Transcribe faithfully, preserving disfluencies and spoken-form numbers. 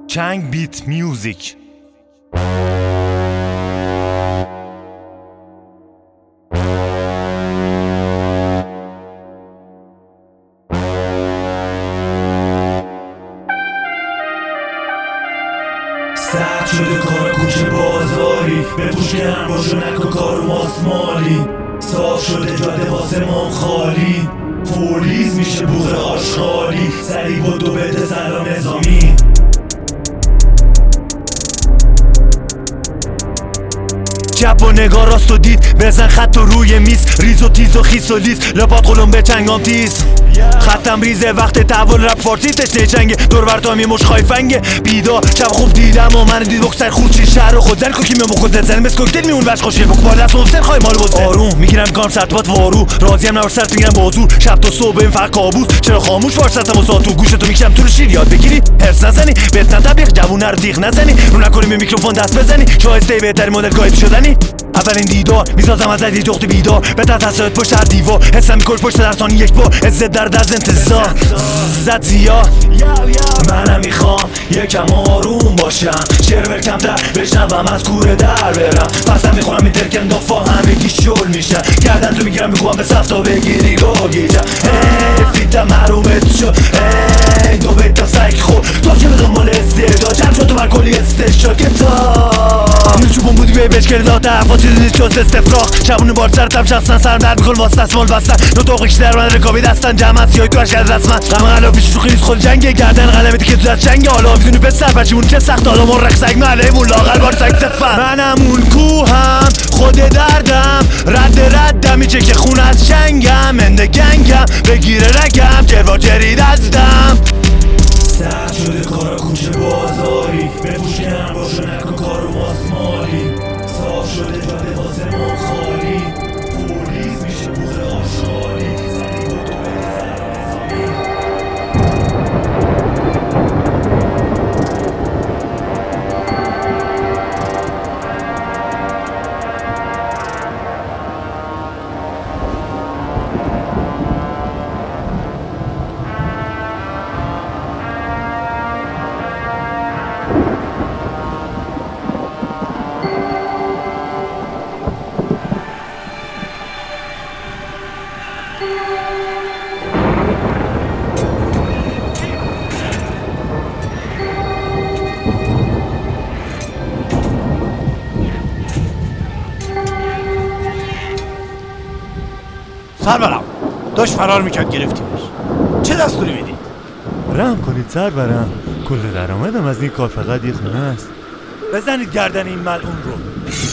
چنگ بیت میوزیک. سخت شده کار کوچه بازاری، بپوش گرم باشو نکن کارو ماسمالی. صاف شده جاده واسه ما خالی، فوریز میشه بوغ آشغالی. سری بود و بده سلام نظامی. چپ و نگاه راست و دید، بزن خط و روی میز. ریز و تیز و خیس و لیز، لپات قلم به چنگام تیز. خطم ریزه وقت تحول رپ فارسی تشنه چنگه. دور ورتام یه مش خایفنگه بیدار شب خوب دیدم و من دید بکسر خورچی شهر و خود زن کوکی میام بخود زن زن بس کوکتل میون بش خوشه بک بالا از مفتر خواهی مال بزن. آروم میگیرم گام سرطبات وارو، راضی هم نباش سرت میگیرم بازور. شب تا صبح این فقط کابوس، چرا خاموش وارستم و ساعت و گوشتو میکشم تو رو شیر یاد بگیری. حرص نزنی بهت نتبیق جوونه رو دیغ نزنی، رو نکنی به میکروفون دست بزنی. شایسته بهترین مدل گاید شدنی. اولین دیدار میسازم از یه جخت بیدار، به تحت پشت هر دیوار. حسم میکنی پشت در ثانی یک بار، عزت درد از انتظار زد زیاد. منم میخوام یکم آروم باشم، شعر بر کمتر بشنوم از کوره در برم. پسم میخورم این ترکن دافا همگی شل میشن، گردن تو میگیرم میخوام به صف تا بگیری گاگیجم. ای فیتم محرومت شد، ای دو بیتم سگ خور تا که به دنبال استعداد جمع شد تو بر کلی استشاد کتاب. یه چوبون بودی به بشکل داد دفعا چیزی نیست جز استفراغ. شبونه بار سرتم شخصا سرم درد میکن واسه دستمال بستن. نطاقش در من رکابی دستن جمع سیاهی تو عشق رسمن. غم غلافیش تو خیلیز خود جنگه، گردن قلمتی که تو دست جنگه. حالا آفیزونی پسر بچیمون چه سخت، حالا مرق سگ معلمون لاغر بار سگ تفن. منم اون کوهم خود دردم، رد ردم میچه که خون از چنگم. انده گنگم بگیره رگم جوار جرید از دم. سخت شده کارا کوچه بازاری، بپوش گرم باشو نکن کارو ماسمالی. صاف شده جاده واسه ما خالی، فوریز میشه بوغ آشغالی. سری بود و بده سلام نظامی. سرورم داشت فرار میکرد گرفتیمش، چه دستوری میدید؟ رحم کنید سرورم، کل درآمدم از این کار فقط یه خونه است. بزنید گردن این ملعون رو.